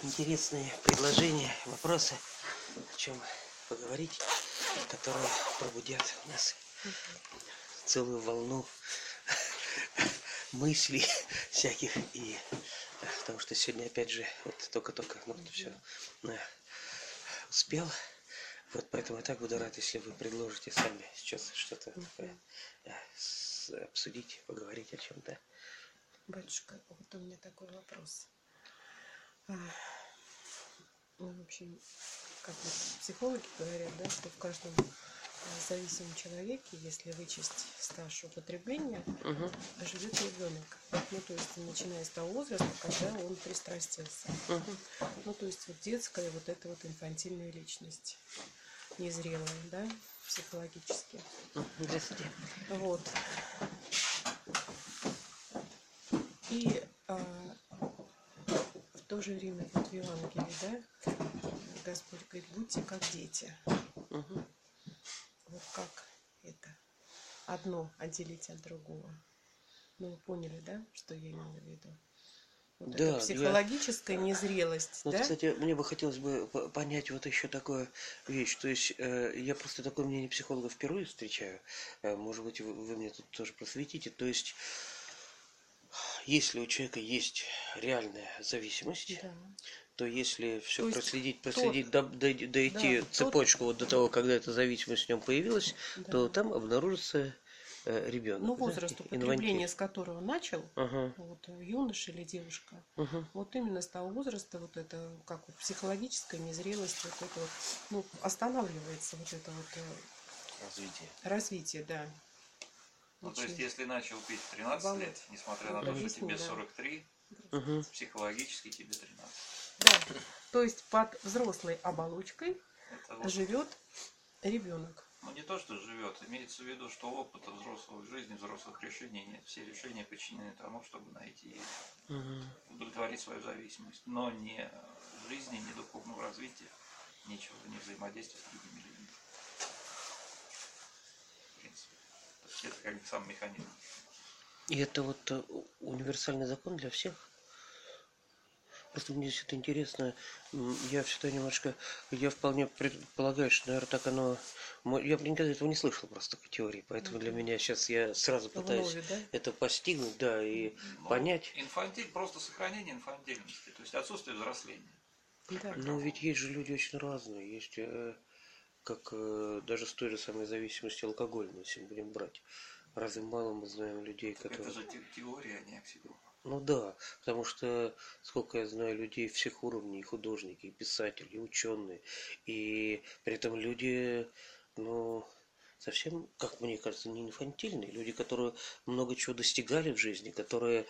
интересные предложения, вопросы, о чем поговорить, которые пробудят у нас целую волну мыслей всяких. И потому что сегодня опять же вот только-только все успел. Вот поэтому я так буду рад, если вы предложите сами сейчас что-то обсудить, поговорить о чем-то. Батюшка, вот у меня такой вопрос. Ну, в общем, как вот психологи говорят, да, что в каждом зависимом человеке, если вычесть стаж употребления, живет ребенок. Ну, то есть, начиная с того возраста, когда он пристрастился. Ну, то есть, вот детская, вот эта вот инфантильная личность, незрелая, да, психологически. Здравствуйте. Вот. И в то же время вот в Евангелии, да, Господь говорит, будьте как дети. Вот как это? Одно отделить от другого. Ну, вы поняли, да, что я имела в виду? Вот да, это психологическая незрелость, вот, да? кстати, мне бы хотелось бы понять вот еще такую вещь. То есть я просто такое мнение психолога впервые встречаю. Может быть, вы мне тут тоже просветите. То есть, если у человека есть реальная зависимость, Да. то если все То есть проследить, дойти цепочку вот до того, когда эта зависимость в нем появилась, то там обнаружится ребенок. Ну, возраст употребления, с которого начал, вот юноша или девушка, вот именно с того возраста вот это, как вот психологическая незрелость, вот это вот, ну, останавливается вот это вот развитие, да. Ну, то есть, если начал пить в 13 лет, несмотря на то, что тебе 43, психологически тебе 13. Да, то есть под взрослой оболочкой живет ребенок. Ну, не то, что живет, имеется в виду, что опыта взрослой жизни, взрослых решений нет. Все решения подчинены тому, чтобы найти и удовлетворить свою зависимость. Но ни жизни, ни духовного развития, ничего, ни взаимодействия с другими людьми. В принципе. То есть это как бы сам механизм. И это вот универсальный закон для всех? Просто мне здесь это интересно. Я всегда немножко... Я вполне предполагаю, что, наверное, так оно... Я никогда этого не слышал просто такой теории. Поэтому для меня сейчас я сразу пытаюсь это постигнуть, да, и понять. Инфантиль, просто сохранение инфантильности. То есть отсутствие взросления. Но ведь есть же люди очень разные. Есть, как даже с той же самой зависимостью алкогольной, если мы будем брать. Разве мало мы знаем людей, которые... Это же теория, а не аксиома. Ну да, потому что сколько я знаю людей всех уровней, и художники, и писатели, и ученые, и при этом люди, ну, совсем, как мне кажется, не инфантильные, люди, которые много чего достигали в жизни, которые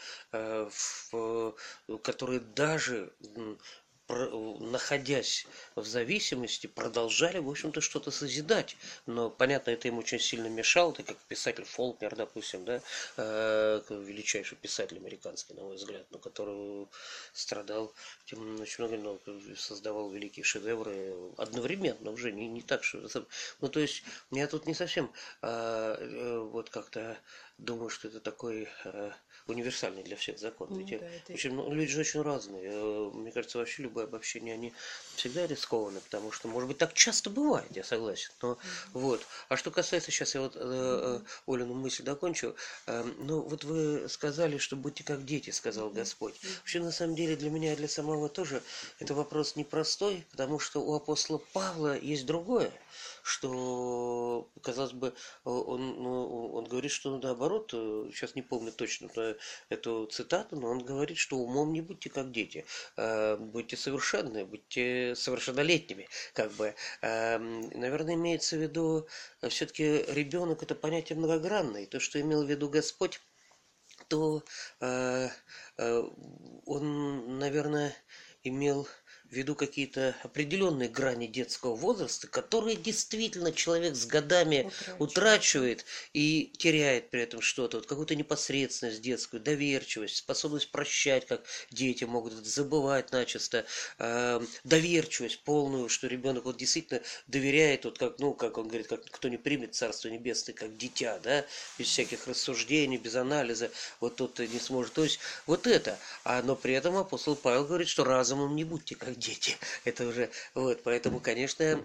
даже находясь в зависимости, продолжали, в общем-то, что-то созидать. Но, понятно, это им очень сильно мешало, так как писатель Фолкнер, допустим, да, величайший писатель американский, на мой взгляд, но который страдал тем очень много, но создавал великие шедевры одновременно уже, не так, что... Ну, то есть, я тут не совсем вот как-то думаю, что это такой универсальный для всех закон. Ведь люди же очень разные. Мне кажется, вообще любое обобщение, они всегда рискованно, потому что, может быть, так часто бывает, я согласен. Но вот. А что касается, сейчас я вот Олину мысль докончу. Ну, вот вы сказали, что будьте как дети, сказал Господь. Вообще, на самом деле, для меня и для самого тоже это вопрос непростой, потому что у апостола Павла есть другое, что, казалось бы, он говорит, что наоборот, сейчас не помню точно эту цитату, но он говорит, что умом не будьте как дети, будьте совершенны, будьте совершеннолетними, как бы. Наверное, имеется в виду, все-таки ребенок это понятие многогранное, и то, что имел в виду Господь, то он, наверное, имел ввиду какие-то определенные грани детского возраста, которые действительно человек с годами утрачивает и теряет при этом что-то, вот какую-то непосредственность детскую, доверчивость, способность прощать, как дети могут забывать начисто, доверчивость полную, что ребенок вот действительно доверяет, вот как, ну, как он говорит, как кто не примет Царство Небесное, как дитя, да, без всяких рассуждений, без анализа, вот тот не сможет. То есть вот это. Но при этом апостол Павел говорит, что разумом не будьте как дети. Это уже, вот, поэтому, конечно,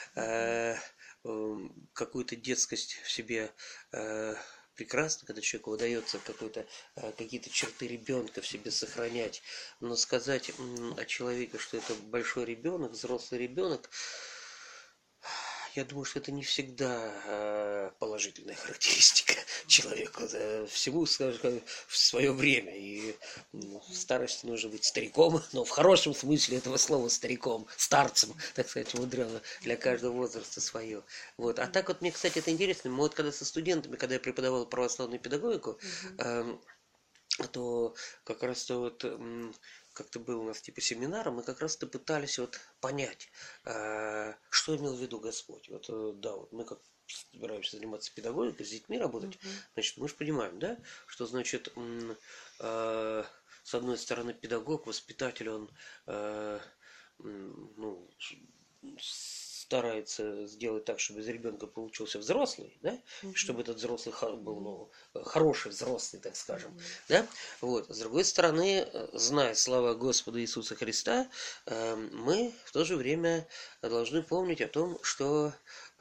какую-то детскость в себе прекрасно, когда человеку удается какие-то черты ребенка в себе сохранять. Но сказать о человеке, что это большой ребенок, взрослый ребенок, я думаю, что это не всегда положительная характеристика человека. Всему, скажем, в свое время. И в старости нужно быть стариком, но в хорошем смысле этого слова стариком, старцем, так сказать, мудрено, для каждого возраста свое. Вот. А так вот мне, кстати, это интересно. Мы вот когда со студентами, когда я преподавал православную педагогику, то как раз-то вот как-то был у нас типа семинара, мы как раз-то пытались вот понять, что имел в виду Господь. Вот, да, вот мы как собираемся заниматься педагогикой, с детьми работать, значит, мы же понимаем, да, что, значит, с одной стороны, педагог, воспитатель, он, ну, старается сделать так, чтобы из ребенка получился взрослый, да, чтобы этот взрослый был, ну, хороший взрослый, так скажем, да, вот. С другой стороны, зная слова Господа Иисуса Христа, мы в то же время должны помнить о том, что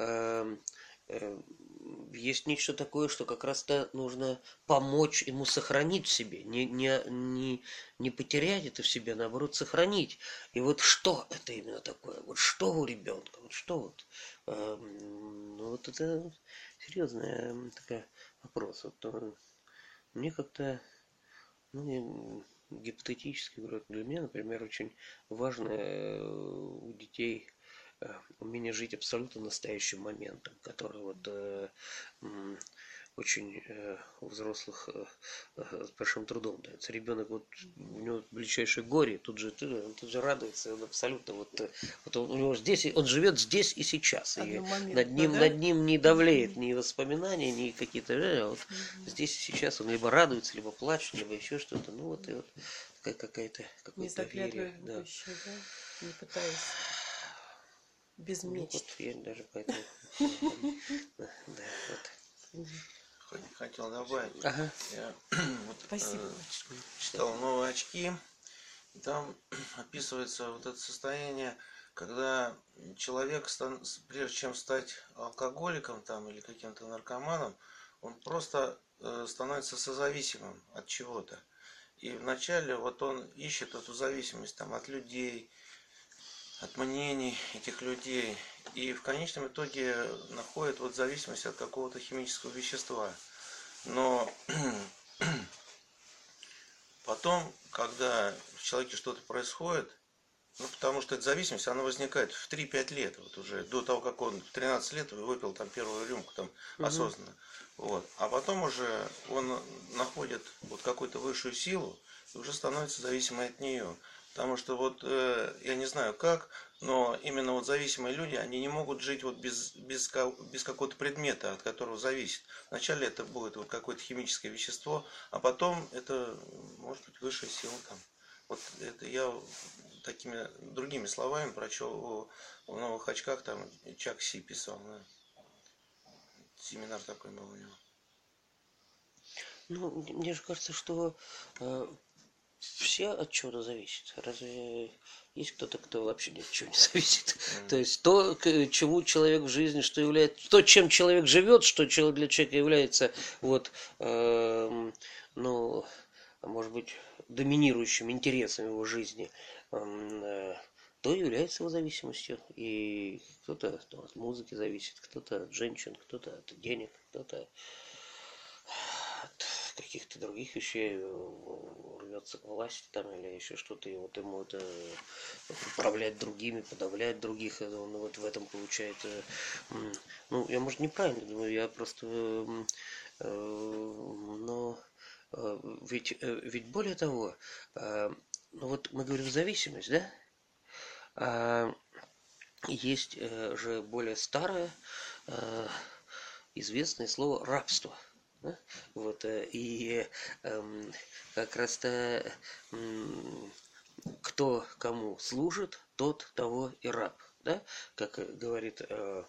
есть нечто такое, что как раз-то нужно помочь ему сохранить в себе, не потерять это в себе, а наоборот сохранить. И вот что это именно такое? Вот что у ребенка? Вот что вот? Ну вот это серьезный такой вопрос. Вот, мне как-то, ну, гипотетически говорю, для меня, например, очень важно у детей умение жить абсолютно настоящим моментом, который вот очень у взрослых с большим трудом дается. Ребенок, вот у него величайшее горе, он тут же радуется, он абсолютно вот у него здесь, он живет здесь и сейчас, и над ним не давлеет ни воспоминания, ни какие-то, вот здесь и сейчас он либо радуется, либо плачет, либо еще что-то, ну вот и вот какое-то верие, да. Будущее, да? Не пытаясь без мечт. Ну, вот я даже поэтому. Да, вот. Хотел добавить. Ага. Я вот, Спасибо. читал «Новые очки», и там описывается вот это состояние, когда человек, прежде чем стать алкоголиком там, или каким-то наркоманом, он просто становится созависимым от чего-то. И вначале вот он ищет эту зависимость там, от людей, от мнений этих людей. И в конечном итоге находит вот зависимость от какого-то химического вещества. Но потом, когда в человеке что-то происходит, ну, потому что эта зависимость, она возникает в 3-5 лет, вот уже до того, как он в 13 лет выпил там первую рюмку там осознанно. Вот. А потом уже он находит вот какую-то высшую силу и уже становится зависимым от нее. Потому что вот, я не знаю как, но именно вот зависимые люди, они не могут жить вот без какого-то предмета, от которого зависит. Вначале это будет вот какое-то химическое вещество, а потом это может быть высшая сила там. Вот это я такими другими словами прочел в «Новых очках», там Чак Си писал, да. Семинар такой был у него. Ну, мне же кажется, что все от чего-то зависит. Разве есть кто-то, кто вообще ни от чего не зависит? То есть то, к чему человек в жизни, что является, то, чем человек живет, что для человека является, вот, ну, может быть, доминирующим интересом его жизни, то является его зависимостью. И кто-то от музыки зависит, кто-то от женщин, кто-то от денег, кто-то от каких-то других вещей рвется к власти там или еще что-то, и вот ему это управлять другими, подавлять других, он вот в этом получает, ну, я, может, неправильно думаю, я просто, но ведь более того, ну вот мы говорим зависимость, да? А есть же более старое известное слово рабство. Да? Вот, и как раз-то кто кому служит, тот того и раб. Да? Как говорит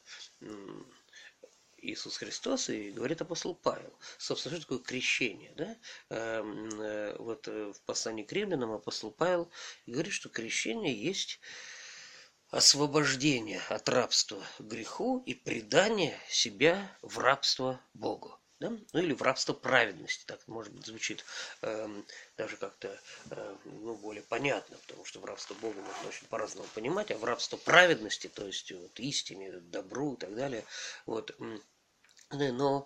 Иисус Христос и говорит апостол Павел. Собственно, что такое крещение? Да? Вот в послании к римлянам апостол Павел говорит, что крещение есть освобождение от рабства греху и предание себя в рабство Богу. Да? Ну или в рабство праведности, так может быть звучит даже как-то более понятно, потому что в рабство Богу можно очень по-разному понимать, а в рабство праведности, то есть вот, истине, добру и так далее, вот, но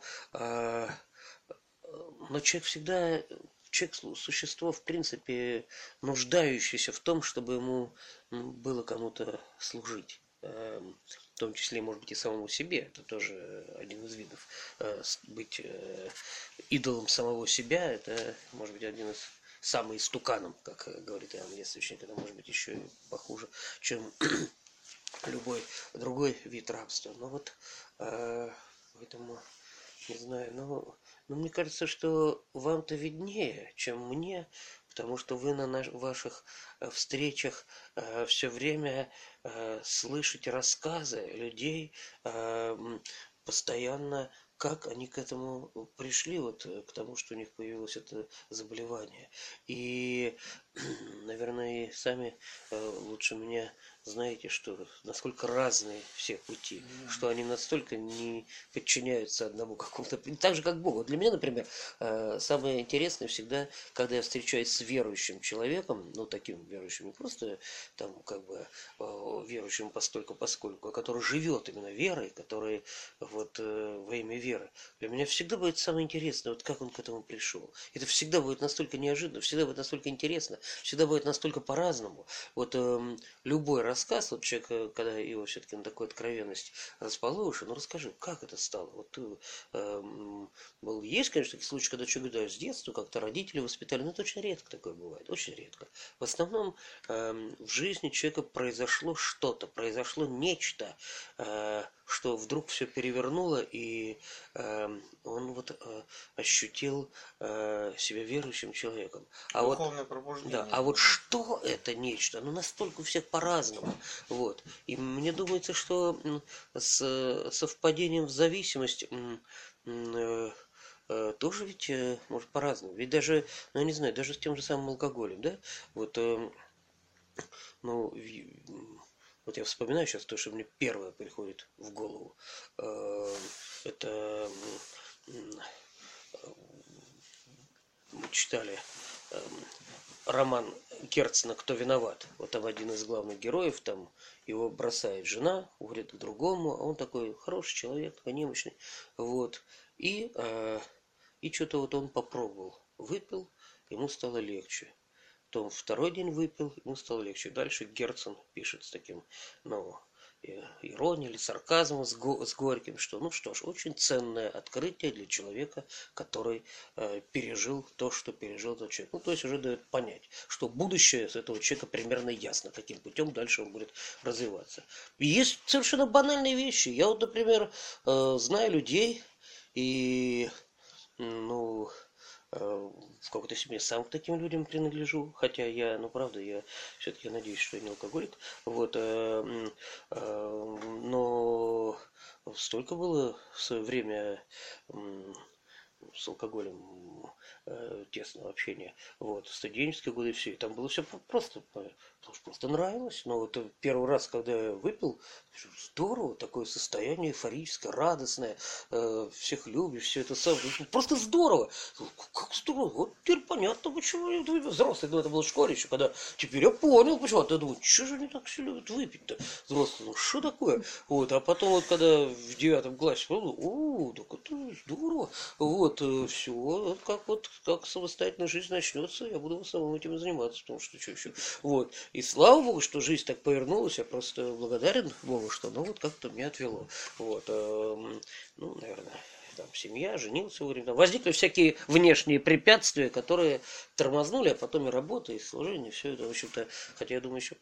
человек всегда, человек существо, в принципе, нуждающееся в том, чтобы ему было кому-то служить. В том числе, может быть, и самому себе. Это тоже один из видов. Быть идолом самого себя, это, может быть, один из самых истуканом, как говорит Иоанн Лествичник. Это может быть еще и похуже, чем любой другой вид рабства. Но вот поэтому, не знаю, но мне кажется, что вам-то виднее, чем мне, потому что вы на ваших встречах все время слышите рассказы людей, постоянно, как они к этому пришли, вот к тому, что у них появилось это заболевание. И, наверное, сами лучше меня знаете, что насколько разные все пути, что они настолько не подчиняются одному какому-то, так же как Богу. Для меня, например, самое интересное всегда, когда я встречаюсь с верующим человеком, ну таким верующим, не просто там как бы верующим постольку-поскольку, а который живет именно верой, который вот во имя веры. Для меня всегда будет самое интересное, вот как он к этому пришел. Это всегда будет настолько неожиданно, всегда будет настолько интересно, всегда будет настолько по-разному. Вот любой рассказ, вот человек, когда его все-таки на такую откровенность расположишь, ну расскажи, как это стало? Вот ты, есть, конечно, такие случаи, когда человек говорит, да, с детства как-то родители воспитали, но это очень редко такое бывает, очень редко. В основном в жизни человека произошло что-то, произошло нечто, что вдруг все перевернуло, и он вот ощутил себя верующим человеком. Духовное пробуждение. Да, а вот что это нечто? Ну, настолько у всех по-разному. Вот. И мне думается, что с совпадением в зависимость тоже ведь может по-разному. Ведь даже, ну, я не знаю, даже с тем же самым алкоголем, да? Вот, ну, вот я вспоминаю сейчас то, что мне первое приходит в голову. Это мы читали роман Герцена «Кто виноват?». Вот там один из главных героев, там его бросает жена, уходит к другому, а он такой хороший человек, такой немощный. Вот. И что-то вот он попробовал, выпил, ему стало легче. Потом второй день выпил, ему стало легче. Дальше Герцен пишет с таким, ну, иронией или сарказмом, с горьким, что, ну что ж, очень ценное открытие для человека, который пережил то, что пережил этот человек. Ну, то есть уже дает понять, что будущее с этого человека примерно ясно, каким путем дальше он будет развиваться. И есть совершенно банальные вещи. Я вот, например, знаю людей, и, ну, в какой-то степени сам к таким людям принадлежу, хотя я, ну правда, я все-таки надеюсь, что я не алкоголик, вот, но столько было в свое время с алкоголем тесного общения, вот, в студенческие годы все, и там было все просто нравилось, но вот первый раз, когда я выпил, здорово, такое состояние эйфорическое, радостное, всех любишь, все это самое, просто здорово, как здорово, вот теперь понятно, почему я взрослый, когда это было в школе еще, когда теперь я понял, почему, а ты думаешь, что же они так все любят выпить-то, взрослые, ну что такое, вот, а потом вот, когда в 9 классе, так это здорово, вот, все, как самостоятельная жизнь начнется, я буду в основном этим заниматься, потому что что еще, вот, и слава Богу, что жизнь так повернулась, я просто благодарен Богу, что, ну, вот как-то меня отвело, вот, ну, наверное, там, семья, женился вовремя, возникли всякие внешние препятствия, которые тормознули, а потом и работа, и служение, все это, в общем-то, хотя я думаю, еще так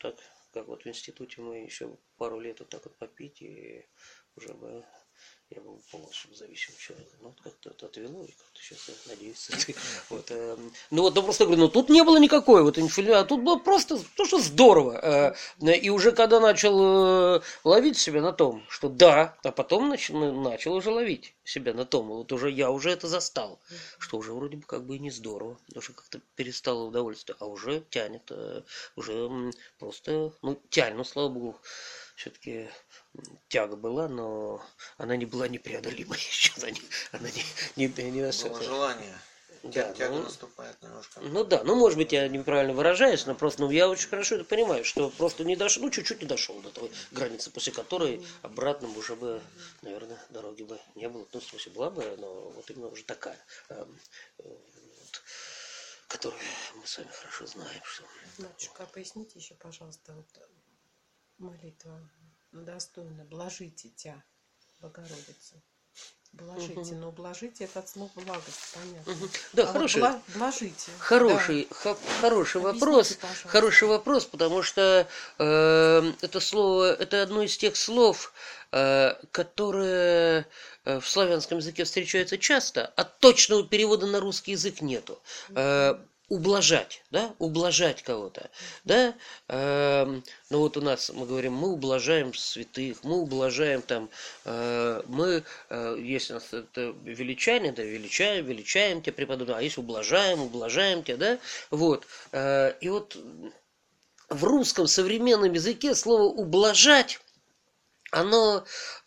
как вот в институте мы еще пару лет вот так вот попить, и уже бы я был полностью зависимым человеком. Ну, вот как-то это отвело, и как-то сейчас, я надеюсь, вот, ну, вот, ну, просто говорю, ну, тут не было никакой вот инфляции, а тут было просто то, что здорово. И уже когда начал ловить себя на том, что да, а потом начал уже ловить себя на том, вот уже я уже это застал, что уже вроде бы как бы и не здорово, потому что как-то перестало удовольствие, а уже тянет, уже просто, ну, тянет, ну, слава богу, все-таки тяга была, но она не была непреодолимой еще. Она не Было желание. Да, Тяга ну, наступает немножко. ну да, ну может быть я неправильно выражаюсь, но просто ну, я очень хорошо это понимаю, что просто не дошел, ну чуть-чуть не дошел до той границы, после которой обратно уже бы, наверное, дороги бы не было. Ну, в смысле, была бы, но вот именно уже такая, вот, которую мы с вами хорошо знаем. Что... Матушка, а поясните еще, пожалуйста, вот молитва достойна. Блажите тя, Богородица. Блажите, но блажите это от слова благость, понятно. Да, А хороший, вот блажите. хороший, хороший вопрос, пожалуйста. хороший вопрос, потому что это слово, это одно из тех слов, которые в славянском языке встречаются часто, а точного перевода на русский язык нету. Ублажать, да, ублажать кого-то, да, ну вот у нас, мы говорим, мы ублажаем святых, мы ублажаем там, мы, есть у нас это величание, да, величаем тебя преподобного, а есть ублажаем тебя, да, вот, и вот в русском современном языке слово ублажать, оно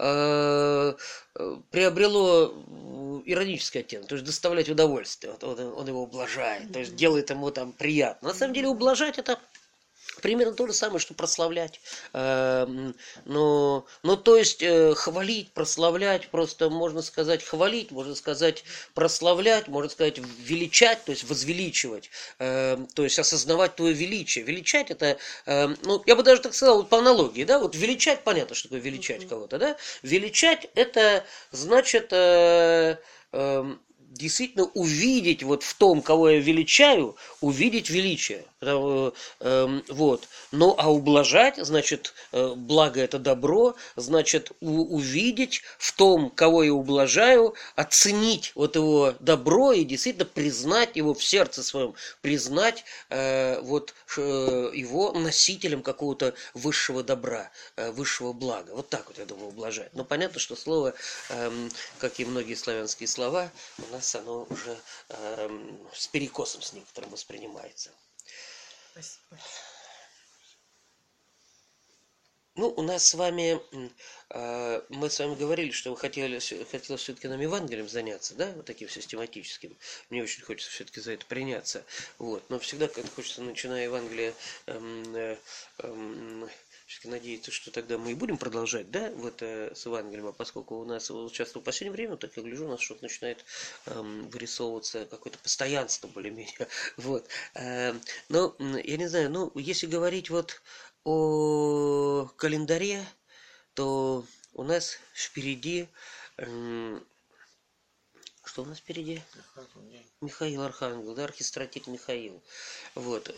приобрело иронический оттенок, то есть доставлять удовольствие, вот он его ублажает, то есть делает ему там приятно. На самом деле ублажать это примерно то же самое, что прославлять. Но то есть хвалить, прославлять, просто можно сказать хвалить, можно сказать прославлять, можно сказать величать, то есть возвеличивать, то есть осознавать твое величие. Величать это, ну, я бы даже так сказал, вот по аналогии, да, вот величать, понятно, что такое величать кого-то, да, величать это значит действительно увидеть вот в том, кого я величаю, увидеть величие. Вот. Ну, а ублажать, значит, благо это добро, значит, увидеть в том, кого я ублажаю, оценить вот его добро и действительно признать его в сердце своем, признать вот его носителем какого-то высшего добра, высшего блага. Вот так вот, я думаю, ублажать. Но понятно, что слово, как и многие славянские слова, у нас оно уже с перекосом с некоторым воспринимается. Спасибо. Ну, у нас с вами, мы с вами говорили, что вы хотелось все-таки нам Евангелием заняться, да, вот таким систематическим. Мне очень хочется все-таки за это приняться. Вот. Но всегда, когда хочется, начиная Евангелие, все-таки надеяться, что тогда мы и будем продолжать, да, вот с Евангелием, а поскольку у нас сейчас в последнее время, так я гляжу, у нас что-то начинает вырисовываться какое-то постоянство более-менее, вот. Но, я не знаю, ну, если говорить вот о календаре, то у нас впереди, что у нас впереди? Михаил Архангел, да, архистратик Михаил, вот.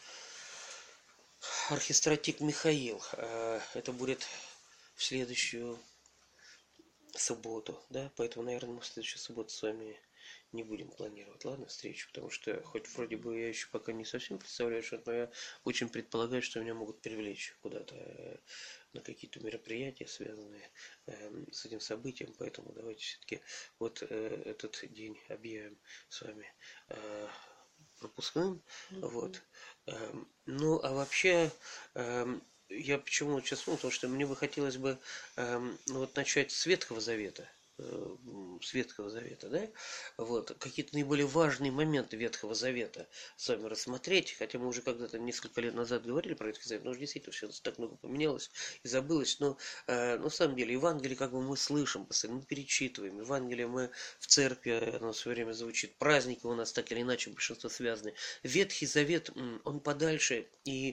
Архистратик Михаил, это будет в следующую субботу, да, поэтому, наверное, мы в следующую субботу с вами не будем планировать, ладно, встречу, потому что, хоть вроде бы я еще пока не совсем представляю, что, но я очень предполагаю, что меня могут привлечь куда-то на какие-то мероприятия, связанные с этим событием, поэтому давайте все-таки вот этот день объявим с вами пропускным, вот. Ну, а вообще, я почему сейчас вспомнил, потому что мне бы хотелось бы ну, вот начать с Ветхого Завета, да, вот, какие-то наиболее важные моменты Ветхого Завета с вами рассмотреть, хотя мы уже когда-то несколько лет назад говорили про Ветхий Завет, но уже действительно все так много поменялось и забылось, но на самом деле Евангелие как бы мы слышим постоянно, мы перечитываем, Евангелие мы в церкви, оно все время звучит, праздники у нас так или иначе большинство связаны, Ветхий Завет, он подальше, и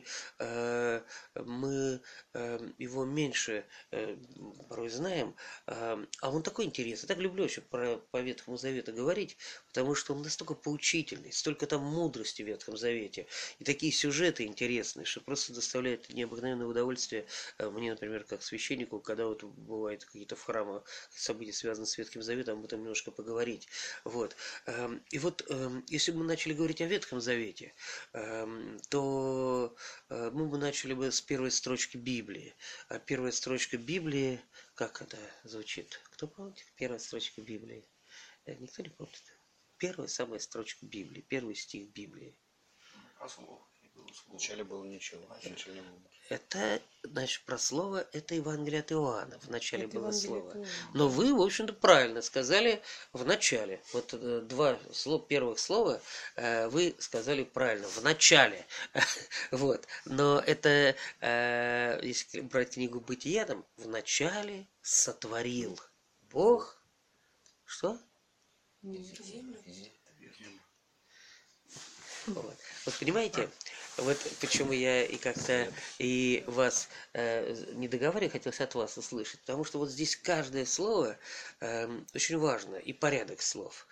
мы его меньше порой знаем, а он такой интересный. Так люблю очень по Ветхому Завету говорить, потому что он настолько поучительный, столько там мудрости в Ветхом Завете, и такие сюжеты интересные, что просто доставляет необыкновенное удовольствие мне, например, как священнику, когда вот бывают какие-то в храмах события, связанные с Ветхим Заветом, об этом немножко поговорить. Вот. И вот, если бы мы начали говорить о Ветхом Завете, то мы бы начали бы с первой строчки Библии. А первая строчка Библии, как это звучит? Кто помнит? Первая строчка Библии. Никто не помнит. Первая самая строчка Библии, первый стих Библии. Про слово. Вначале было ничего. Вначале не было. Это, значит, про слово, это Евангелие от Иоанна. Вначале Это было Евангелие слово. от Иоанна. Но вы, в общем-то, правильно сказали в начале. Вот два первых слова вы сказали правильно. В начале. Вот. Но это, если брать книгу Бытия, там, в начале сотворил Бог. Что? Вот. Вот понимаете, вот почему я и как-то и вас не договариваю, хотелось от вас услышать, потому что вот здесь каждое слово очень важно, и порядок слов.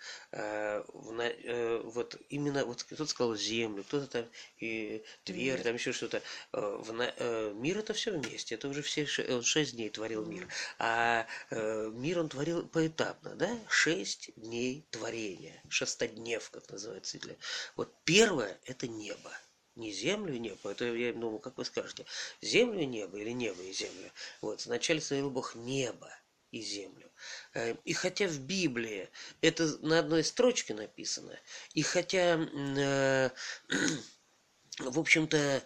Вот именно, вот кто-то сказал землю, кто-то там и Тверь, там еще что-то. Мир это все вместе, это уже все 6 дней творил мир. А мир он творил поэтапно, да? 6 дней творения, шестоднев, как называется. Вот первое это небо. Не землю и небо, это я думаю, как вы скажете, землю и небо или небо и землю. Вот, вначале сотворил Бог небо и землю. И хотя в Библии это на одной строчке написано, и хотя, в общем-то,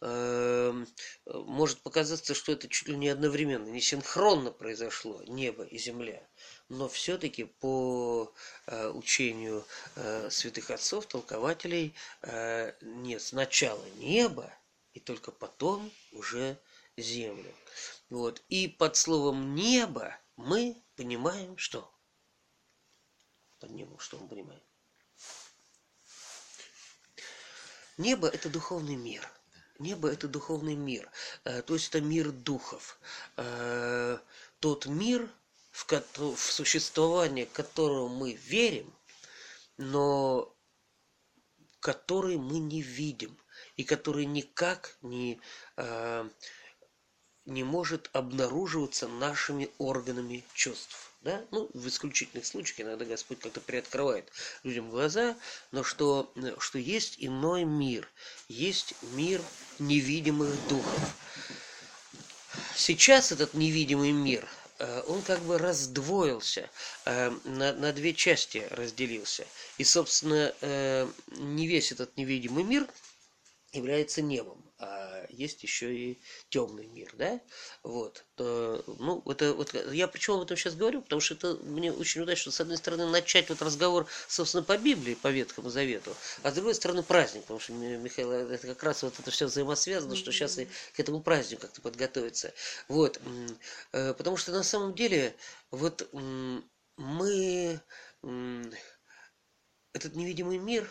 может показаться, что это чуть ли не одновременно, не синхронно произошло небо и земля, но все-таки по учению святых отцов, толкователей, нет, сначала небо, и только потом уже землю. Вот. И под словом небо мы понимаем что? Под небом что мы понимаем? Небо – это духовный мир. Небо – это духовный мир. То есть это мир духов. Тот мир, в существование которого мы верим, но который мы не видим и который никак не может обнаруживаться нашими органами чувств. Да? Ну, в исключительных случаях иногда Господь как-то приоткрывает людям глаза, но что есть иной мир, есть мир невидимых духов. Сейчас этот невидимый мир, он как бы раздвоился, на две части разделился. И, собственно, не весь этот невидимый мир является небом, а есть еще и темный мир, да? Вот. Ну, это вот я почему об этом сейчас говорю, потому что это мне очень удачно, с одной стороны, начать вот разговор, собственно, по Библии, по Ветхому Завету, а с другой стороны, праздник, потому что, Михаил, это как раз вот это все взаимосвязано, что сейчас и к этому празднику как-то подготовиться. Вот. Потому что на самом деле, вот мы, этот невидимый мир,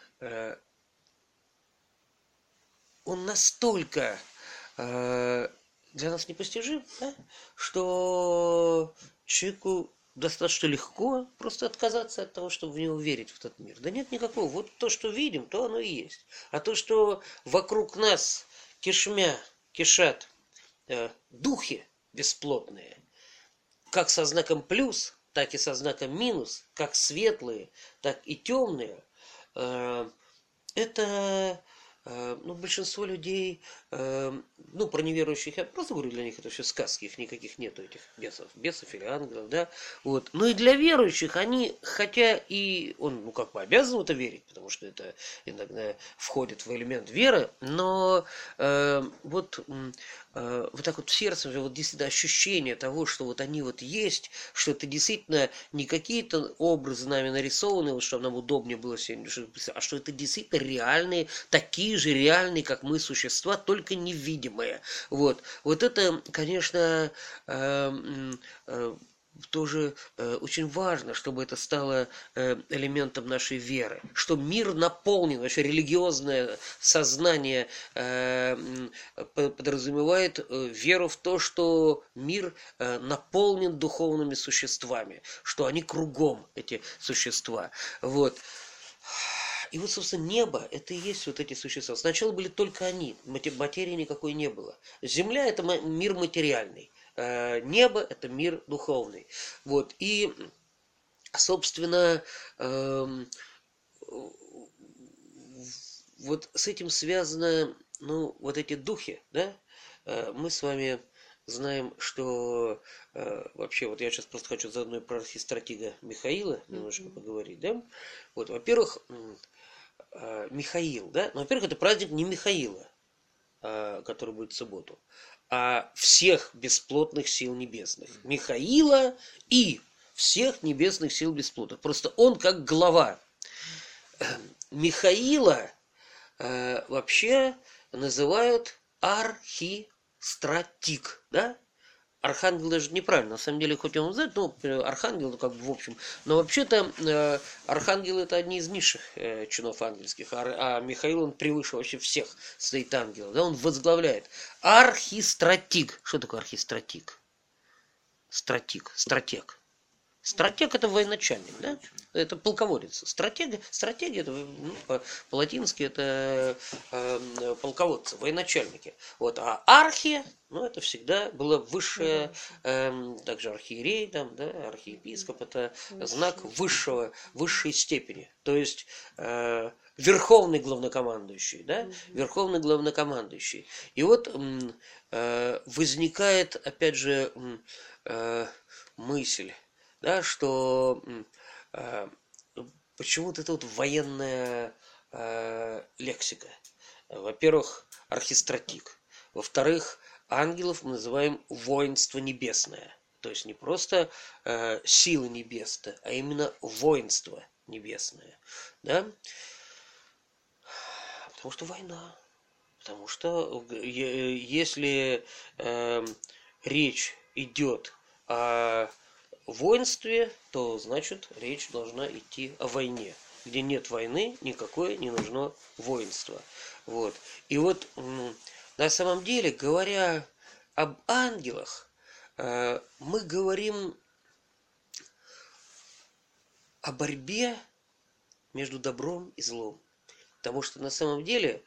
он настолько для нас непостижим, да, что человеку достаточно легко просто отказаться от того, чтобы в него верить, в этот мир. Да нет никакого. Вот то, что видим, то оно и есть. А то, что вокруг нас кишат духи бесплотные, как со знаком плюс, так и со знаком минус, как светлые, так и темные, это... Ну, большинство людей, ну, про неверующих, я просто говорю, для них это все сказки, их никаких нету, этих бесов или ангелов, да, вот. Но и для верующих они, хотя и он, ну, как бы обязан в это верить, потому что это иногда входит в элемент веры, но вот так вот в сердце вот действительно ощущение того, что вот они вот есть, что это действительно не какие-то образы нами нарисованы, вот, чтобы нам удобнее было сегодня, а что это действительно реальные, такие же реальные, как мы, существа, только невидимые. Вот это, конечно, тоже очень важно, чтобы это стало элементом нашей веры, что мир наполнен, вообще религиозное сознание подразумевает веру в то, что мир наполнен духовными существами, что они кругом, эти существа. Вот. И вот, собственно, небо – это и есть вот эти существа. Сначала были только они, материи никакой не было. Земля – это мир материальный, небо – это мир духовный. Вот. И, собственно, вот с этим связано, ну, вот эти духи, да? Мы с вами знаем, что вообще, вот я сейчас просто хочу заодно и про архистратига Михаила немножко поговорить, да? Вот, во-первых, Михаил, да? Ну, во-первых, это праздник не Михаила, который будет в субботу, а всех бесплотных сил небесных. Михаила и всех небесных сил бесплотных. Просто он как глава. Михаила вообще называют архистратик, да? Архангел даже неправильно, на самом деле, хоть он знает, но архангел, ну, как бы в общем, но вообще-то архангелы это одни из низших чинов ангельских, а Михаил, он превыше вообще всех стоит ангелов, да, он возглавляет. Архистратик. Что такое архистратик? Стратег. Стратег это военачальник, да? Это полководец. Стратегия это, ну, по-латински это полководцы, военачальники. Вот, а архи, ну, это всегда было высшее, также архиерей, там, да, архиепископ, это знак высшей степени. То есть верховный главнокомандующий, да? Верховный главнокомандующий. И вот возникает, опять же, мысль, да, что почему-то это вот военная лексика. Во-первых, архистратик. Во-вторых, ангелов мы называем воинство небесное. То есть не просто силы небесные, а именно воинство небесное. Да? Потому что война. Потому что если речь идет о воинстве, то значит речь должна идти о войне. Где нет войны, никакое не нужно воинство. Вот. И вот на самом деле, говоря об ангелах, мы говорим о борьбе между добром и злом. Потому что на самом деле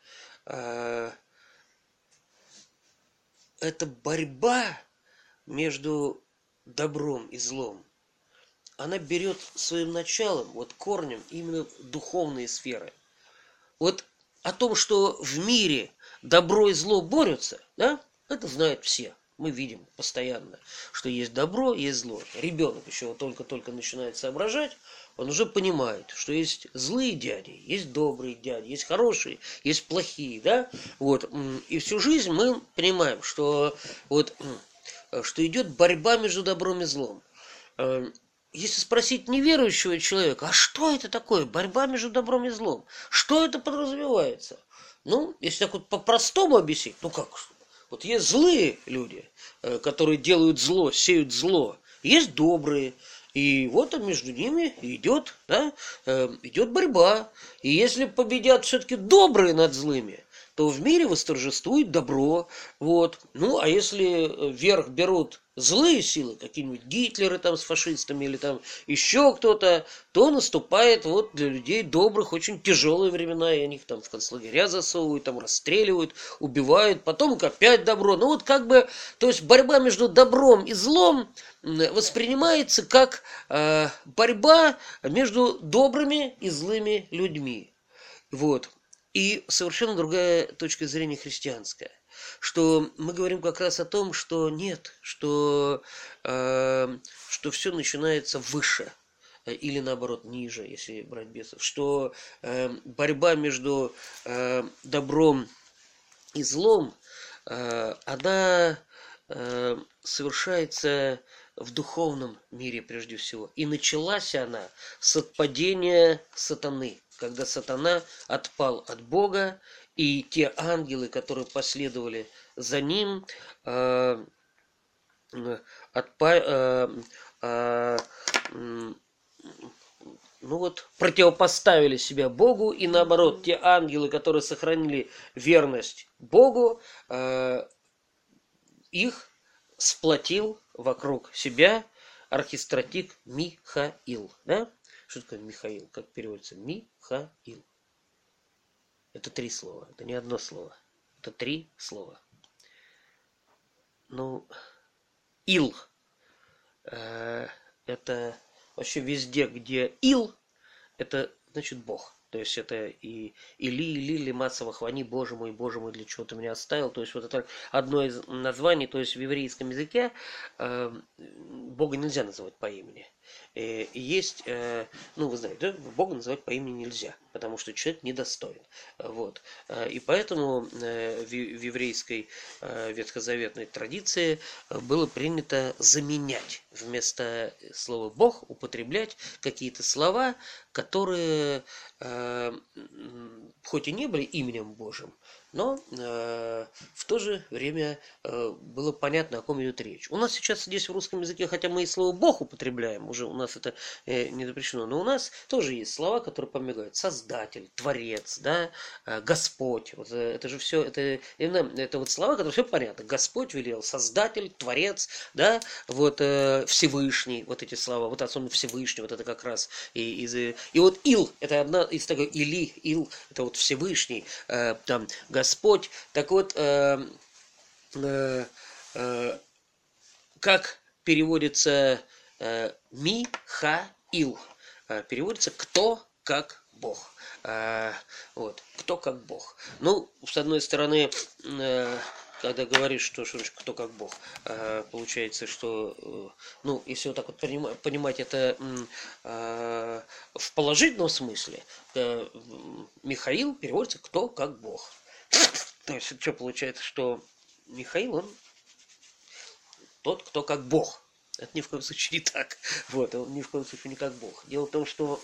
эта борьба между добром и злом, она берет своим началом, вот корнем, именно духовные сферы. Вот о том, что в мире добро и зло борются, да, это знают все. Мы видим постоянно, что есть добро, есть зло. Ребенок еще вот только-только начинает соображать, он уже понимает, что есть злые дяди, есть добрые дяди, есть хорошие, есть плохие, да. Вот. И всю жизнь мы понимаем, что вот что идет борьба между добром и злом. Если спросить неверующего человека, а что это такое, борьба между добром и злом? Что это подразумевается? Ну, если так вот по-простому объяснить, ну как? Вот есть злые люди, которые делают зло, сеют зло. Есть добрые. И вот между ними идет, да, идет борьба. И если победят все-таки добрые над злыми, то в мире восторжествует добро. Вот. Ну, а если верх берут злые силы, какие-нибудь Гитлеры там с фашистами или там еще кто-то, то наступает вот для людей добрых очень тяжелые времена, и они их там в концлагеря засовывают, там расстреливают, убивают, потом опять добро. Ну вот как бы, то есть борьба между добром и злом воспринимается как борьба между добрыми и злыми людьми. Вот. И совершенно другая точка зрения христианская, что мы говорим как раз о том, что нет, что все начинается выше или наоборот ниже, если брать бесов, что борьба между добром и злом, она совершается в духовном мире прежде всего. И началась она с отпадения сатаны, когда сатана отпал от Бога, и те ангелы, которые последовали за ним, ну вот, противопоставили себя Богу, и наоборот, те ангелы, которые сохранили верность Богу, их сплотил вокруг себя архистратик Михаил. Да? Что такое Михаил? Как переводится? Михаил. Это 3 слова, это не одно слово. Это 3 слова. Ну, Ил. Это вообще везде, где Ил, это значит Бог. То есть это и Или, Лимацева, хвани, Боже мой, для чего ты меня оставил. То есть вот это одно из названий, то есть в еврейском языке Бога нельзя называть по имени. И есть, ну вы знаете, да, Бога называть по имени нельзя, потому что человек недостоин. Вот. И поэтому в еврейской ветхозаветной традиции было принято заменять вместо слова Бог, употреблять какие-то слова, которые хоть и не были именем Божьим, но в то же время было понятно, о ком идет речь. У нас сейчас здесь в русском языке, хотя мы и слово Бог употребляем, уже у нас это не запрещено, но у нас тоже есть слова, которые помогают. Создатель, Творец, да, Господь. Вот это же все, это вот слова, которые все понятно. Господь велел, Создатель, Творец, да, вот Всевышний, вот эти слова, вот особенно Всевышний, вот это как раз и вот Ил, это одна из такой Или, Ил, это вот Всевышний, там Господь. Так вот, как переводится Михаил? Переводится «кто как Бог». Вот, «кто как Бог». Ну, с одной стороны, когда говоришь, что кто как Бог, получается, что, ну, если вот так вот понимать это в положительном смысле, Михаил переводится «кто как Бог». То есть, что получается, что Михаил, он тот, кто как Бог. Это ни в коем случае не так. Вот, он ни в коем случае не как Бог. Дело в том, что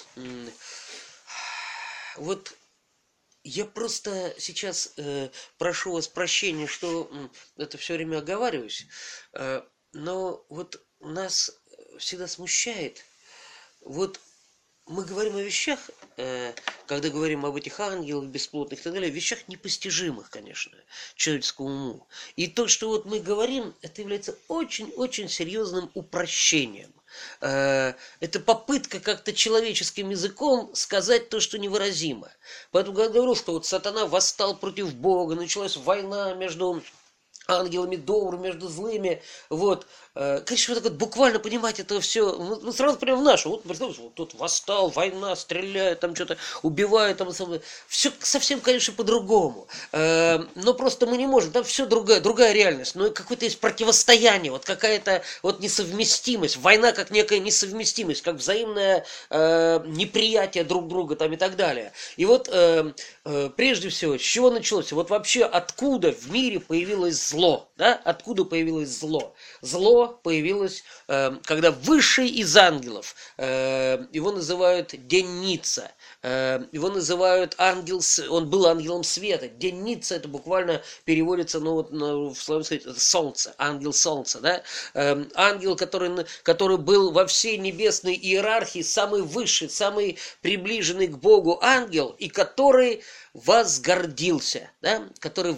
вот я просто сейчас прошу вас прощения, что это все время оговариваюсь, но вот нас всегда смущает, вот мы говорим о вещах, когда говорим об этих ангелах бесплотных и так далее, вещах непостижимых, конечно, человеческому уму. И то, что вот мы говорим, это является очень-очень серьезным упрощением. Это попытка как-то человеческим языком сказать то, что невыразимо. Поэтому, когда я говорю, что вот сатана восстал против Бога, началась война между ангелами добрыми, между злыми, вот, конечно, вот так вот буквально понимать это все, ну, сразу прям в нашу, вот, представляете, вот тут восстал, война, стреляют, там что-то убивают, там, все совсем, конечно, по-другому, но просто мы не можем, там все другая реальность, но какое-то есть противостояние, вот какая-то вот несовместимость, война как некая несовместимость, как взаимное неприятие друг друга там и так далее. И вот прежде всего, с чего началось? Вот вообще откуда в мире появилось зло? Да? Откуда появилось зло? Зло появилось, когда высший из ангелов, его называют Денница, его называют ангел, он был ангелом света. Денница, это буквально переводится, ну вот в славянском это солнце, ангел солнца, да? Ангел, который был во всей небесной иерархии самый высший, самый приближенный к Богу ангел, и который возгордился, да? Который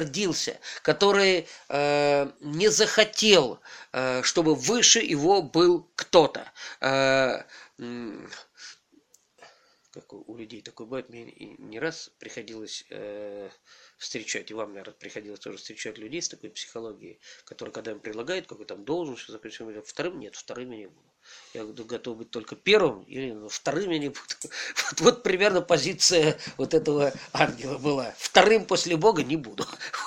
не захотел, чтобы выше его был кто-то. Как у людей такое бывает, мне не раз приходилось встречать, и вам, наверное, приходилось тоже встречать людей с такой психологией, которые, когда им предлагают какую-то там должность, вторым я не буду. Я готов быть только первым, или вторым я не буду. Вот примерно позиция вот этого ангела была. Вторым после Бога не буду.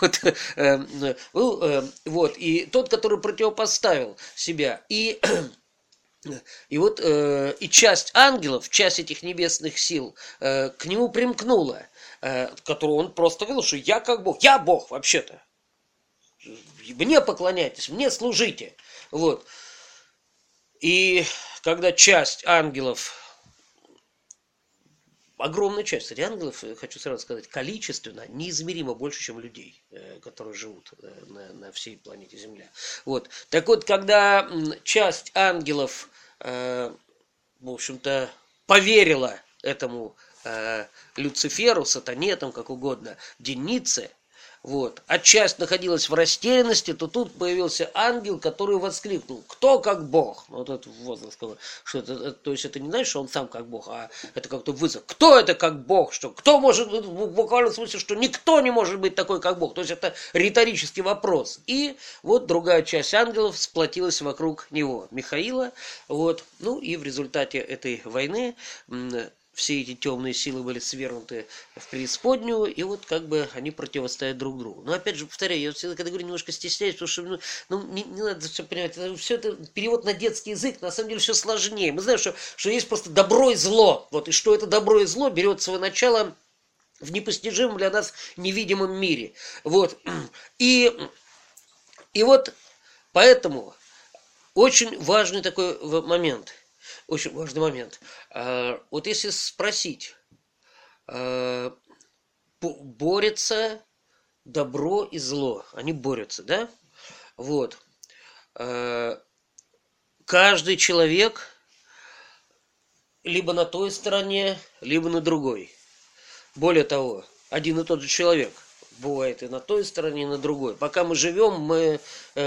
Вот, и тот, который противопоставил себя, и вот и часть ангелов, часть этих небесных сил к нему примкнула, которую он просто видел, что я как Бог, я Бог вообще-то. Мне поклоняйтесь, мне служите. Вот. И когда часть ангелов огромная часть, кстати, ангелов, хочу сразу сказать, количественно неизмеримо больше, чем людей, которые живут на всей планете Земля. Вот. Так вот, когда часть ангелов, в общем-то, поверила этому Люциферу, сатане, там как угодно, Денице, вот, а часть находилась в растерянности, то тут появился ангел, который воскликнул: «Кто как Бог?» Вот этот возглас сказал, что это, то есть это не значит, что он сам как Бог, а это как-то вызов. Кто это как Бог? Что кто может, в буквальном смысле, что никто не может быть такой, как Бог. То есть это риторический вопрос. И вот другая часть ангелов сплотилась вокруг него, Михаила. Вот, ну и в результате этой войны все эти темные силы были свергнуты в преисподнюю, и вот как бы они противостоят друг другу. Но опять же, повторяю, я всегда, когда говорю, немножко стесняюсь, потому что не надо все понимать, все это перевод на детский язык, на самом деле все сложнее. Мы знаем, что есть просто добро и зло, вот, и что это добро и зло берет свое начало в непостижимом для нас невидимом мире. Вот. И вот поэтому очень важный такой момент – очень важный момент. Вот если спросить, борется добро и зло, они борются, да? Вот. Каждый человек либо на той стороне, либо на другой. Более того, один и тот же человек бывает и на той стороне, и на другой. Пока мы живем, мы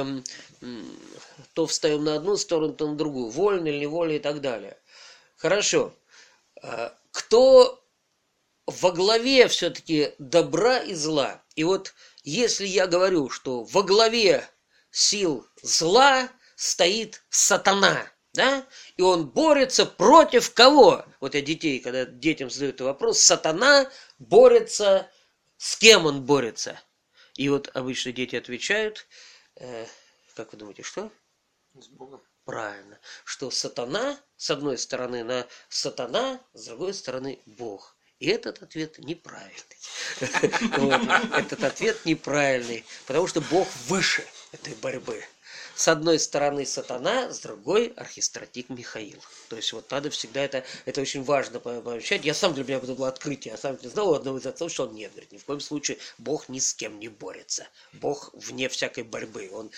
то встаем на одну сторону, то на другую. Вольно или невольно и так далее. Хорошо. Кто во главе все-таки добра и зла? И вот если я говорю, что во главе сил зла стоит сатана, да? И он борется против кого? Вот я детей, когда детям задаю этот вопрос, сатана борется, с кем он борется? И вот обычно дети отвечают, как вы думаете, что? С Богом. Правильно, что сатана, с одной стороны, на сатана, с другой стороны, Бог. И этот ответ неправильный. Этот ответ неправильный, потому что Бог выше этой борьбы. С одной стороны сатана, с другой архистратик Михаил. То есть вот надо всегда это очень важно пообщать. Я сам для меня это было открытие. Я сам не знал у одного из отцов, что он нет. Говорит, ни в коем случае Бог ни с кем не борется. Бог вне всякой борьбы. Он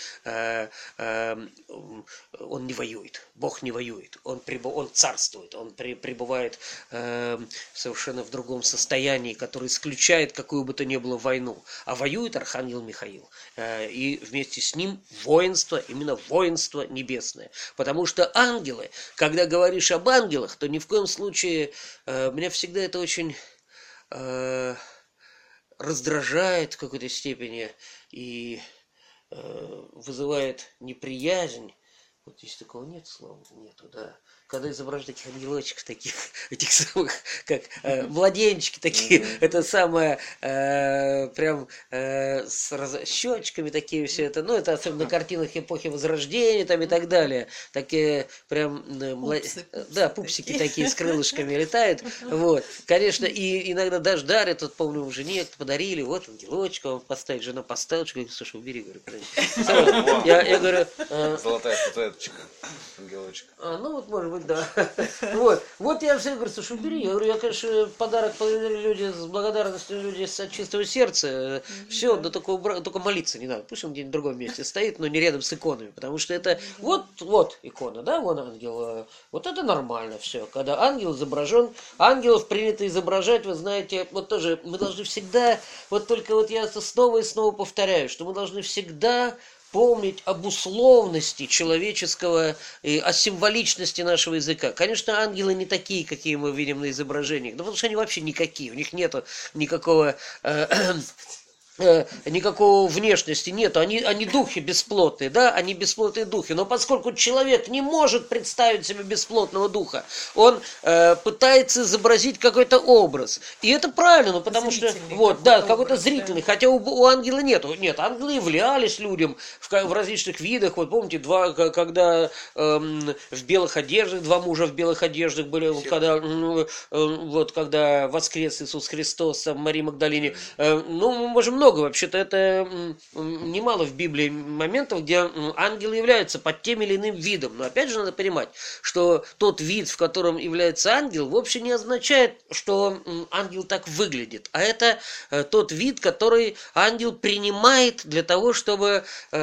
не воюет. Бог не воюет. Он царствует. Он пребывает совершенно в другом состоянии, которое исключает какую бы то ни было войну. А воюет архангел Михаил. И вместе с ним воинство, именно воинство небесное. Потому что ангелы, когда говоришь об ангелах, то ни в коем случае меня всегда это очень раздражает в какой-то степени и вызывает неприязнь. Вот здесь такого нет слова, нету, да. Когда изображают таких ангелочков, таких, этих самых, как младенчики такие, это самое, прям с щечками такие все это, ну, это особенно на картинах эпохи Возрождения там и так далее. Такие прям, да, пупсики такие с крылышками летают, вот. Конечно, и иногда даже дарят, вот помню, в жене подарили, вот ангелочка, он поставит, жена поставила, говорит, слушай, убери, говорю, я говорю... Золотая статуэточка, ангелочка. Ну, вот, может быть, да. Вот я все говорю, слушай, убери. Я говорю, я, конечно, подарок подарили люди с благодарностью, люди от чистого сердца. Все, до такого только молиться не надо. Пусть он где-нибудь в другом месте стоит, но не рядом с иконами. Потому что это вот икона, да, вон ангел. Вот это нормально все. Когда ангел изображен, ангелов принято изображать, вы знаете, вот тоже мы должны всегда, вот только вот я это снова и снова повторяю, что мы должны всегда помнить об условности человеческого, о символичности нашего языка. Конечно, ангелы не такие, какие мы видим на изображениях, да потому что они вообще никакие, у них нету никакого внешности нету, они духи бесплотные, да, они бесплотные духи, но поскольку человек не может представить себе бесплотного духа, он пытается изобразить какой-то образ, и это правильно, ну, потому что, вот, да, какой-то зрительный, хотя у ангела нету, нет, ангелы являлись людям в различных видах, вот помните, когда в белых одеждах, два мужа в белых одеждах были, когда воскрес Иисус Христос, Марии Магдалине, ну, мы можем много много, вообще-то это немало в Библии моментов, где ангелы являются под тем или иным видом. Но опять же надо понимать, что тот вид, в котором является ангел, вовсе не означает, что ангел так выглядит. А это тот вид, который ангел принимает для того, чтобы,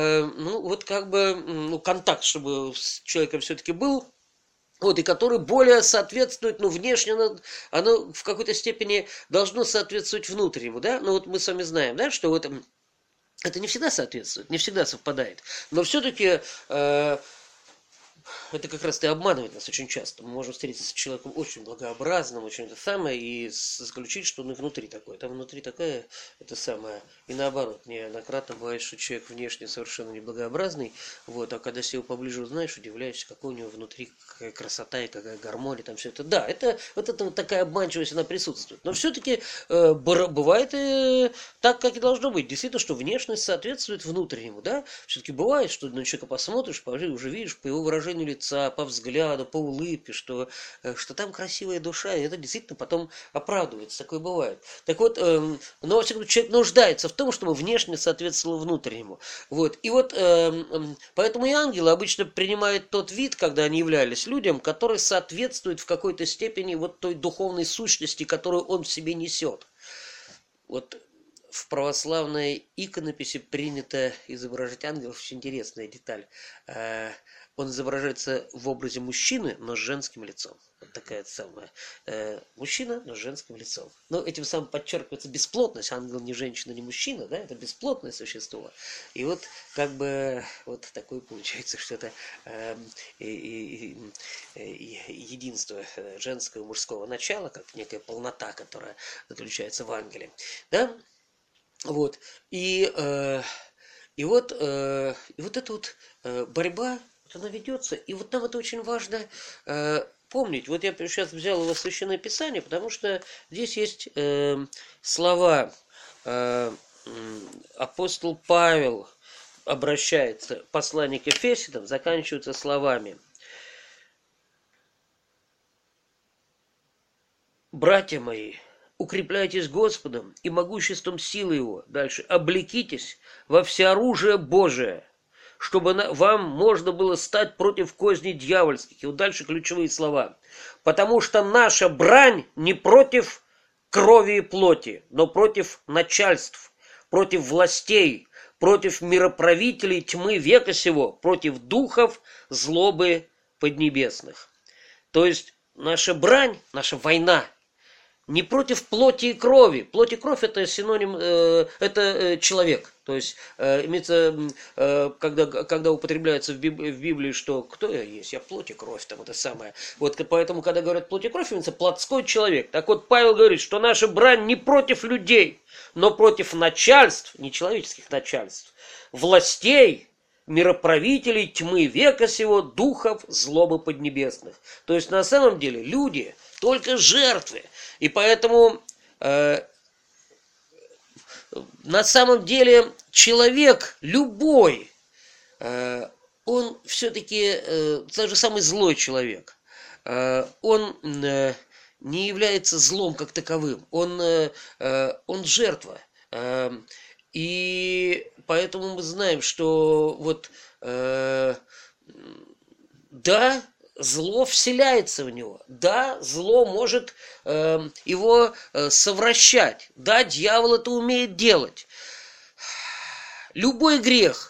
контакт, чтобы с человеком все-таки был. Вот, и который более соответствует, внешне оно в какой-то степени должно соответствовать внутреннему, да? Ну, вот мы с вами знаем, да, что вот это не всегда соответствует, не всегда совпадает. Но все-таки это как раз-то обманывает нас очень часто. Мы можем встретиться с человеком очень благообразным, очень это самое, и заключить, что он и внутри такой. Там внутри такая, это самое. И наоборот, неоднократно бывает, что человек внешне совершенно неблагообразный, вот, а когда себя поближе узнаешь, удивляешься, какой у него внутри какая красота и какая гармония, там все это. Да, это вот такая обманчивость, она присутствует. Но все-таки бывает и так, как и должно быть. Действительно, что внешность соответствует внутреннему, да? Все-таки бывает, что на человека посмотришь, уже видишь по его выражению лица, по взгляду, по улыбке, что там красивая душа, и это действительно потом оправдывается. Такое бывает. Так вот, но во всяком случае, человек нуждается в том, чтобы внешне соответствовало внутреннему. Вот. И вот поэтому и ангелы обычно принимают тот вид, когда они являлись людям, который соответствует в какой-то степени вот той духовной сущности, которую он в себе несет. Вот в православной иконописи принято изображать ангелов. Очень интересная деталь. Он изображается в образе мужчины, но с женским лицом. Вот такая самая. Мужчина, но с женским лицом. Но этим самым подчеркивается бесплотность. Ангел не женщина, не мужчина, да, это бесплотное существо. И вот как бы вот такое получается, что это единство женского и мужского начала, как некая полнота, которая заключается в ангеле. Да? Вот. И вот эта вот борьба, она ведется, и вот нам это очень важно помнить. Вот я сейчас взял его Священное Писание, потому что здесь есть слова. Апостол Павел обращается, послание к Ефесянам, заканчивается словами: «Братья мои, укрепляйтесь Господом и могуществом силы Его». Дальше. «Облекитесь во всеоружие Божие, чтобы вам можно было стать против козней дьявольских». И вот дальше ключевые слова. «Потому что наша брань не против крови и плоти, но против начальств, против властей, против мироправителей тьмы века сего, против духов злобы поднебесных». То есть наша брань, наша война не против плоти и крови. Плоть и кровь — это синоним, это человек. То есть имеется, когда употребляется в Библии, что кто я есть, я плоть и кровь, там это самое. Вот поэтому, когда говорят плоть и кровь, имеется плотской человек. Так вот, Павел говорит, что наша брань не против людей, но против начальств, не человеческих начальств, властей, мироправителей тьмы века сего, духов злобы поднебесных. То есть на самом деле люди только жертвы. И поэтому на самом деле человек любой, он все-таки, даже самый злой человек, он не является злом как таковым, он жертва. И поэтому мы знаем, что вот да, зло вселяется в него. Да, зло может его совращать. Да, дьявол это умеет делать. Любой грех,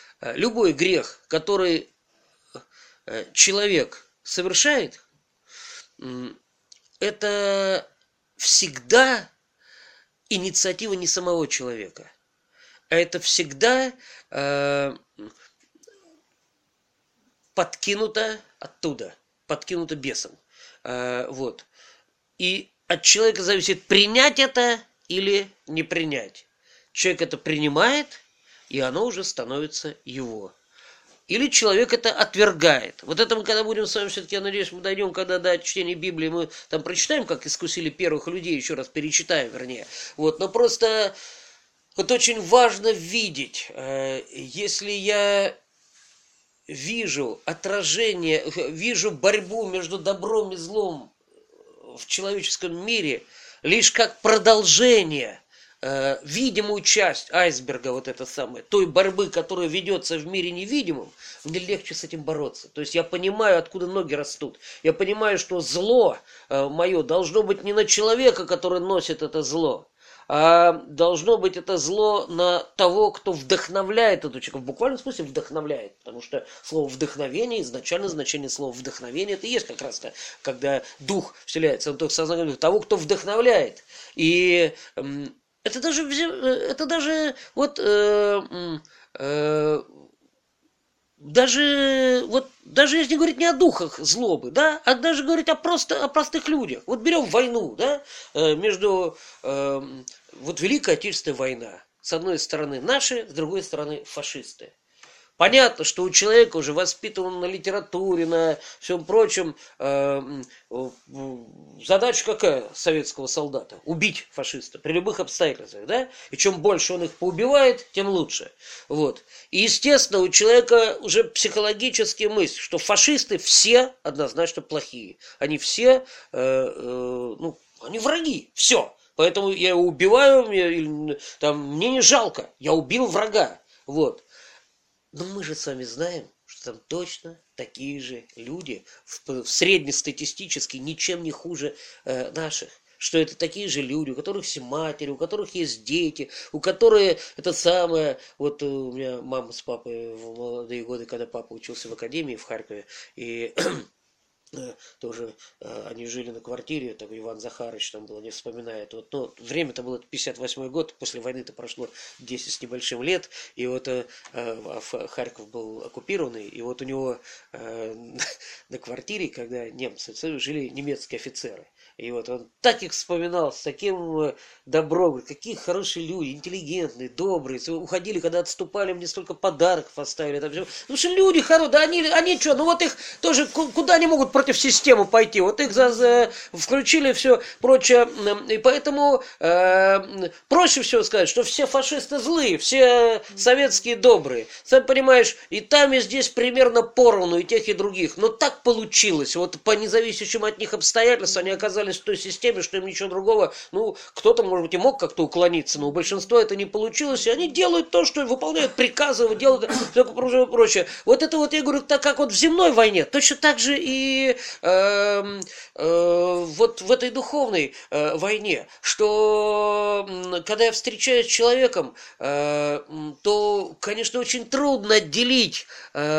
который человек совершает, это всегда инициатива не самого человека. А это всегда подкинуто оттуда, подкинуто бесом. Вот. И от человека зависит, принять это или не принять. Человек это принимает, и оно уже становится его. Или человек это отвергает. Вот это мы когда будем с вами, все-таки, я надеюсь, мы дойдем, когда до чтения Библии, мы там прочитаем, как искусили первых людей, еще раз перечитаем, вернее. Вот. Но просто вот очень важно видеть, если я вижу отражение, вижу борьбу между добром и злом в человеческом мире лишь как продолжение видимую часть айсберга, вот это самое, той борьбы, которая ведется в мире невидимом, мне легче с этим бороться. То есть я понимаю, откуда ноги растут. Я понимаю, что зло мое должно быть не на человека, который носит это зло, а должно быть это зло на того, кто вдохновляет эту человека. В буквальном смысле вдохновляет. Потому что слово вдохновение, изначально значение слова вдохновение, это и есть как раз-то, когда дух вселяется в сознание того, кто вдохновляет. И это даже вот даже если говорить не о духах злобы, да, а даже говорить о простых людях. Вот берем войну, да, между вот Великая Отечественная война. С одной стороны наши, с другой стороны фашисты. Понятно, что у человека уже воспитан на литературе, на всем прочем, задача какая советского солдата? Убить фашиста при любых обстоятельствах, да? И чем больше он их поубивает, тем лучше. Вот. И, естественно, у человека уже психологически мысль, что фашисты все однозначно плохие. Они все, они враги, все. Поэтому я его убиваю, мне не жалко, я убил врага. Вот. Но мы же с вами знаем, что там точно такие же люди, среднестатистически ничем не хуже наших. Что это такие же люди, у которых есть матери, у которых есть дети, у которых это самое... Вот у меня мама с папой в молодые годы, когда папа учился в академии в Харькове, и... тоже они жили на квартире, там Иван Захарович там было, не вспоминает. Вот, но время-то было 58-й год, после войны-то прошло 10 с небольшим лет, и вот Харьков был оккупированный, и вот у него на квартире, когда немцы жили немецкие офицеры. И вот он так их вспоминал, с таким добром, какие хорошие люди, интеллигентные, добрые. Уходили, когда отступали, мне столько подарков оставили. Там все. Ну что люди хорошие, да они что, ну вот их тоже, куда они могут против системы пойти? Вот их включили, все прочее. И поэтому проще всего сказать, что все фашисты злые, все советские добрые. Сам понимаешь, и там, и здесь примерно поровну, и тех, и других. Но так получилось. Вот по независящим от них обстоятельствам они оказались в той системе, что им ничего другого, кто-то, может быть, и мог как-то уклониться, но у большинства это не получилось, и они делают то, что выполняют приказы, делают все прочее. Вот это вот, я говорю, так как вот в земной войне, точно так же и вот в этой духовной войне, что когда я встречаюсь с человеком, то, конечно, очень трудно отделить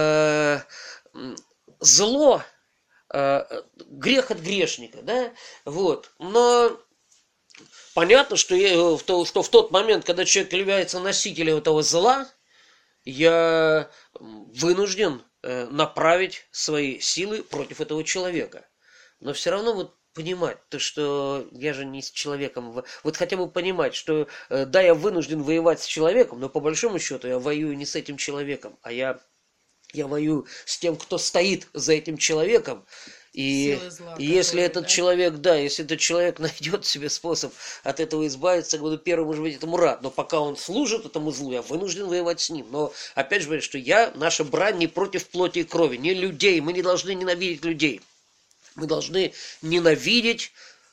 зло, грех от грешника, да, вот, но понятно, что в тот момент, когда человек является носителем этого зла, я вынужден направить свои силы против этого человека, но все равно вот понимать, то, что я же не с человеком, вот хотя бы понимать, что да, я вынужден воевать с человеком, но по большому счету я воюю не с этим человеком, а я воюю с тем, кто стоит за этим человеком. И если этот человек, если этот человек найдет себе способ от этого избавиться, я буду первым, может быть, этому рад. Но пока он служит этому злу, я вынужден воевать с ним. Но опять же говорю, что наша брань не против плоти и крови, не людей. Мы не должны ненавидеть людей. Мы должны ненавидеть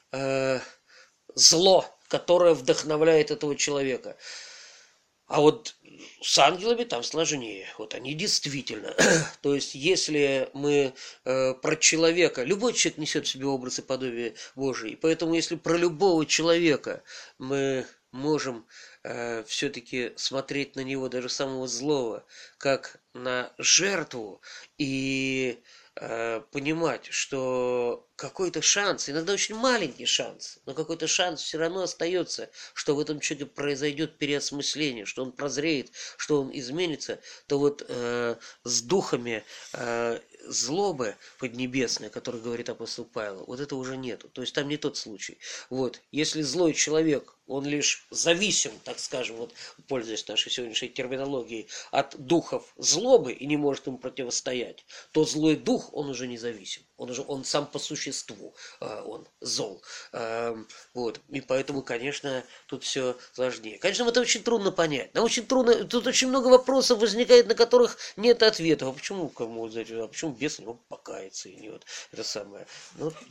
зло, которое вдохновляет этого человека. А вот с ангелами там сложнее. Вот они действительно. То есть, если мы про человека... Любой человек несет в себе образ и подобие Божие. И поэтому, если про любого человека мы можем все-таки смотреть на него, даже самого злого, как на жертву, и понимать, что какой-то шанс, иногда очень маленький шанс, но какой-то шанс все равно остается, что в этом человеке произойдет переосмысление, что он прозреет, что он изменится, то вот с духами злобы поднебесной, о которой говорит апостол Павел, вот этого уже нету. То есть там не тот случай. Вот. Если злой человек, он лишь зависим, так скажем, вот, пользуясь нашей сегодняшней терминологией, от духов злобы и не может им противостоять, то злой дух, он уже независим. Он сам по существу, он зол. Вот. И поэтому, конечно, тут все сложнее. Конечно, это очень трудно понять. Нам очень трудно, тут очень много вопросов возникает, на которых нет ответов. А почему, почему бес не мог покаяться? И не вот это самое.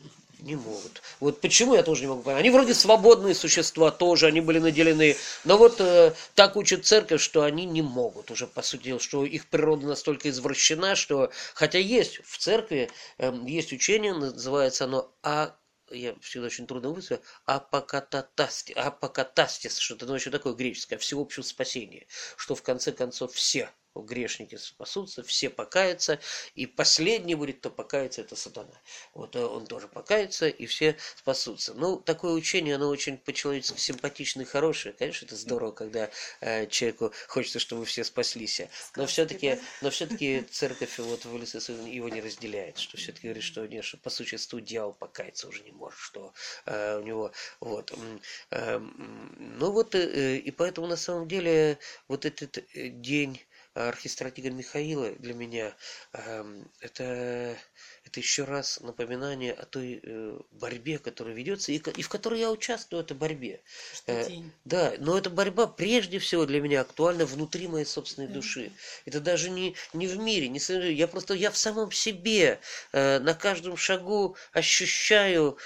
Не могут. Вот почему я тоже не могу понять. Они вроде свободные существа тоже, они были наделены. Но вот так учит церковь, что они не могут уже, по сути дела, что их природа настолько извращена, что... Хотя есть в церкви, есть учение, называется оно я всегда очень трудно выговорить, апокатастис, что-то ну, еще такое греческое, всеобщего спасения, что в конце концов все грешники спасутся, все покаются, и последний будет, кто покается, это сатана. Вот он тоже покается, и все спасутся. Ну, такое учение, оно очень по-человечески симпатичное и хорошее. Конечно, это здорово, когда человеку хочется, чтобы все спаслись. Но все-таки церковь вот в лице своем его не разделяет, что все-таки говорит, что, нет, что по существу дьявол покаяться уже не может, что у него вот. Ну вот, и поэтому на самом деле вот этот день архистратига Михаила для меня это еще раз напоминание о той борьбе, которая ведется, и в которой я участвую в этой борьбе. Да, но эта борьба прежде всего для меня актуальна внутри моей собственной души. Это даже не в мире, я в самом себе на каждом шагу ощущаю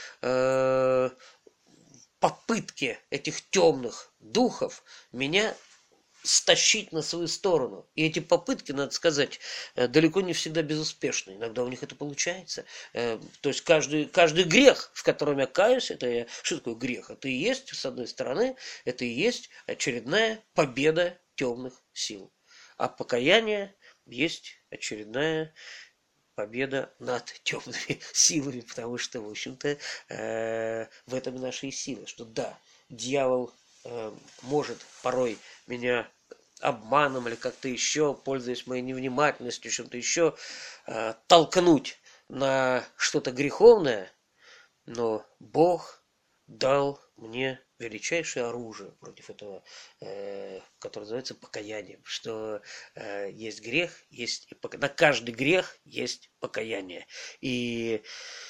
попытки этих темных духов меня стащить на свою сторону. И эти попытки, надо сказать, далеко не всегда безуспешны. Иногда у них это получается. То есть каждый грех, в котором я каюсь, что такое грех? Это и есть, с одной стороны, это и есть очередная победа темных сил. А покаяние есть очередная победа над темными силами, потому что, в общем-то, в этом и наша и сила, что да, дьявол может порой меня обманом или как-то еще, пользуясь моей невнимательностью, чем-то еще, толкнуть на что-то греховное, но Бог дал мне величайшее оружие против этого, которое называется покаянием, что есть грех, на каждый грех есть покаяние. И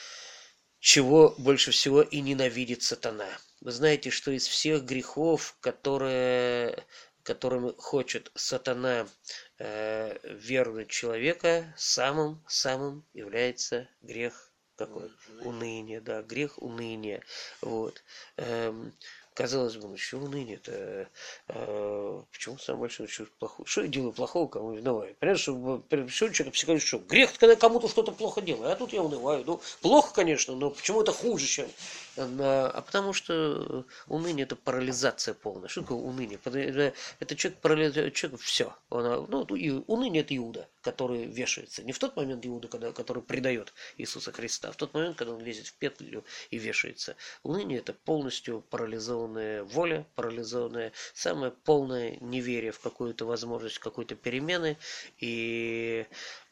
чего больше всего и ненавидит сатана. Вы знаете, что из всех грехов, которыми хочет сатана вернуть человека, самым является грех какой? Уныние, да, грех уныния. Вот. Казалось бы, ну что уныние-то? Почему самое большое, что плохое? Что я делаю плохого, кому виноват? Понятно, что человек психологически, что грех, когда кому-то что-то плохо делаю, а тут я унываю. Ну, плохо, конечно, но почему это хуже, чем... А потому что уныние – это парализация полная. Что такое уныние? Это человек все. И уныние – это Иуда, который вешается. Не в тот момент Иуда, который предает Иисуса Христа, а в тот момент, когда он лезет в петлю и вешается. Уныние – это полностью парализованная воля, парализованная, самое полное неверие в какую-то возможность, какой-то перемены. И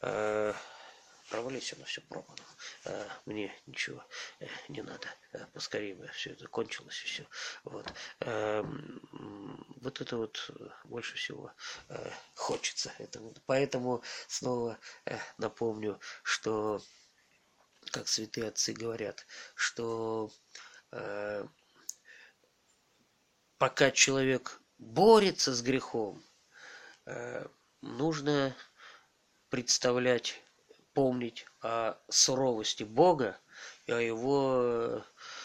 провались оно все пропало. Мне ничего не надо. Поскорее бы все это кончилось и все. Вот. Вот это вот больше всего хочется. Поэтому снова напомню, что, как святые отцы говорят, что пока человек борется с грехом, нужно представлять, помнить о суровости Бога и о его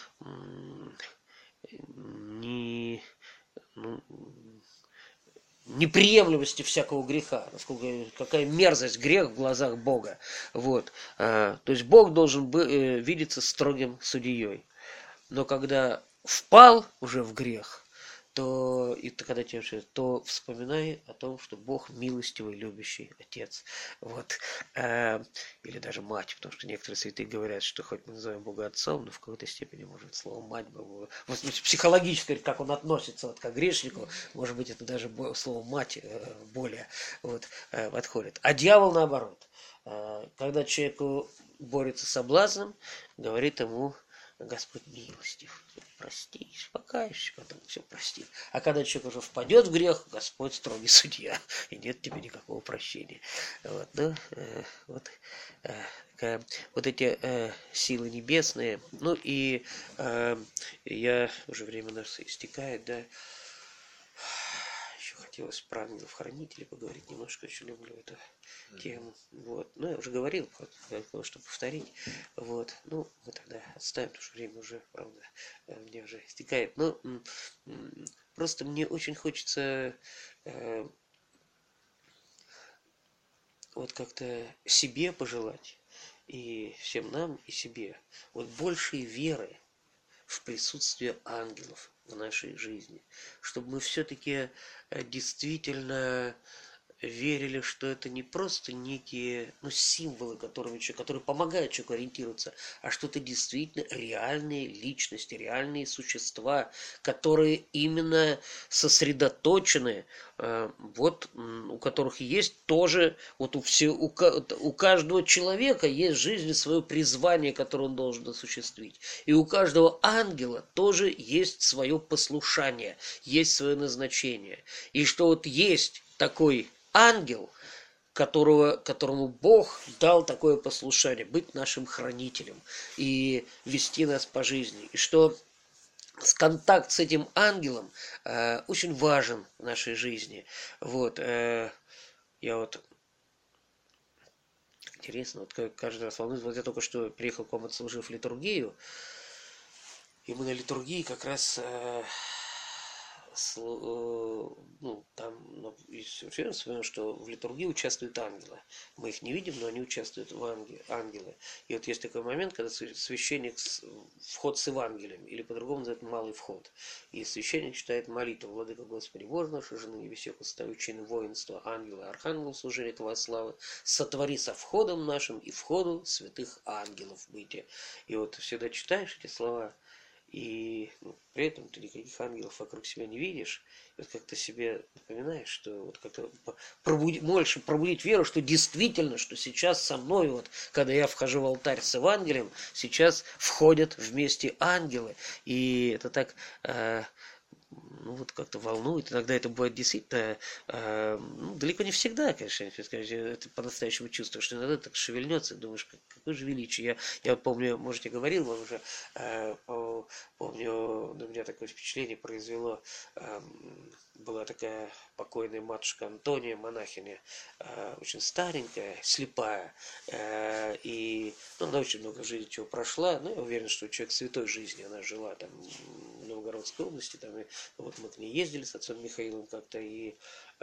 неприемлемости всякого греха, какая мерзость грех в глазах Бога. Вот. То есть Бог должен видеться строгим судьей. Но когда впал уже в грех, то вспоминай о том, что Бог милостивый, любящий Отец. Вот. Или даже мать, потому что некоторые святые говорят, что хоть мы называем Бога Отцом, но в какой-то степени, может быть, слово мать, психологически, как он относится вот, к грешнику, может быть, это даже слово мать более подходит. А дьявол наоборот. Когда человеку борется с соблазном, говорит ему: Господь милостив, простишь, покаешься, потом все простит. А когда человек уже впадет в грех, Господь строгий судья, и нет тебе никакого прощения. Вот, вот эти силы небесные. Ну и я уже время у нас истекает, да. Еще хотелось про ангелов-хранителей поговорить немножко, очень люблю эту тему. Вот. Ну, я уже говорил, кое-что повторить. Вот. Ну, мы тогда отставим, потому что время уже, правда, мне уже истекает. Но просто мне очень хочется вот как-то себе пожелать, и всем нам, и себе, вот большей веры в присутствие ангелов в нашей жизни, чтобы мы все-таки действительно верили, что это не просто некие символы, которые помогают человеку ориентироваться, а что это действительно реальные личности, реальные существа, которые именно сосредоточены, вот у которых есть тоже, вот у каждого человека есть в жизни свое призвание, которое он должен осуществить. И у каждого ангела тоже есть свое послушание, есть свое назначение. И что вот есть такой ангел, которому Бог дал такое послушание, быть нашим хранителем и вести нас по жизни. И что контакт с этим ангелом очень важен в нашей жизни. Вот, я вот интересно, вот каждый раз волнуюсь. Вот я только что приехал к вам, отслужив литургию, и мы на литургии как раз там есть свидетельство, что в литургии участвуют ангелы. Мы их не видим, но они участвуют в ангелы. И вот есть такой момент, когда священник вход с Евангелием, или по-другому называют малый вход. И священник читает молитву: «Владыка Господи Боже наш, жены небесех, уставучины воинства, ангелы, архангел, служили Твоя слава, сотвори со входом нашим и входу святых ангелов бытия». И вот всегда читаешь эти слова, и при этом ты никаких ангелов вокруг себя не видишь. И вот как-то себе напоминаешь, что вот как-то больше пробудить веру, что действительно, что сейчас со мной, вот когда я вхожу в алтарь с Евангелием, сейчас входят вместе ангелы. И это так вот как-то волнует. Иногда это бывает действительно, далеко не всегда, конечно, это по-настоящему чувствуешь, что иногда так шевельнется, и думаешь, какое же величие. Я помню, может, я говорил вам уже, помню, на меня такое впечатление произвело, была такая покойная матушка Антония, монахиня, очень старенькая, слепая, и она очень много в жизни чего прошла, но я уверен, что человек святой жизни, она жила там в Новгородской области, там, и вот мы к ней ездили с отцом Михаилом как-то, и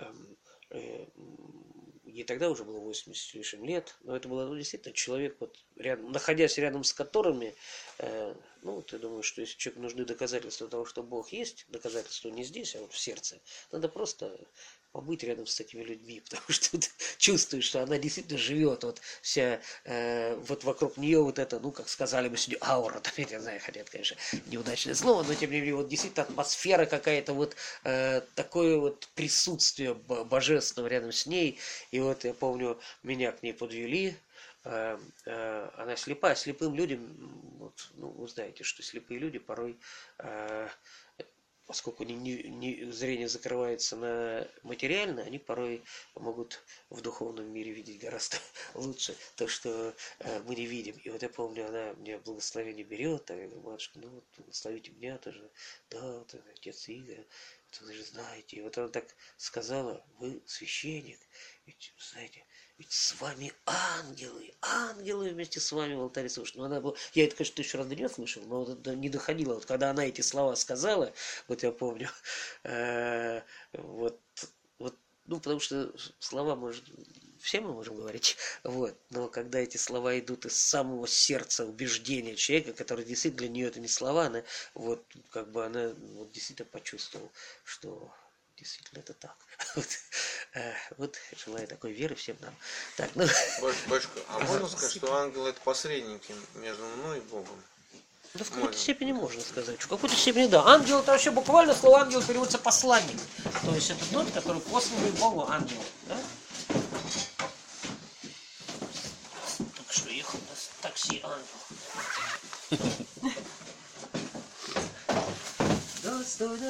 ей тогда уже было 80 с лишним лет, но это был действительно человек, вот, находясь рядом с которыми, ты думаешь, что если человеку нужны доказательства того, что Бог есть, доказательства не здесь, а вот в сердце, надо просто побыть рядом с такими людьми, потому что ты чувствуешь, что она действительно живет, вот вся, вот вокруг нее вот это, как сказали бы сегодня, аура, там, я не знаю, хотя это, конечно, неудачное слово, но тем не менее, вот действительно атмосфера какая-то, вот такое вот присутствие божественного рядом с ней, и вот я помню, меня к ней подвели, она слепая, слепым людям, вы знаете, что слепые люди порой, поскольку зрение закрывается на материальное, они порой могут в духовном мире видеть гораздо лучше то, что мы не видим. И вот я помню, она мне благословение берет, а я говорю: матушка, благословите меня тоже. Да, вот отец Игорь, вы же знаете. И вот она так сказала: вы священник, ведь, знаете, ведь с вами ангелы вместе с вами в алтаре слушают. Я это, конечно, еще раз до нее слышал, но вот это не доходило. Вот когда она эти слова сказала, вот я помню, потому что слова, может, все мы можем говорить, вот, но когда эти слова идут из самого сердца убеждения человека, который действительно для нее это не слова, она действительно почувствовала, что действительно это так. Вот желаю такой веры всем нам. Так, Батюшка, а можно сказать, что ангелы — это посредники между мной и Богом? Да, в какой-то степени можно сказать. В какой-то степени да. Ангел — это вообще буквально слово ангел переводится посланник. То есть это тот, который посланный Богу ангел. Да? Только что ехал на такси ангел.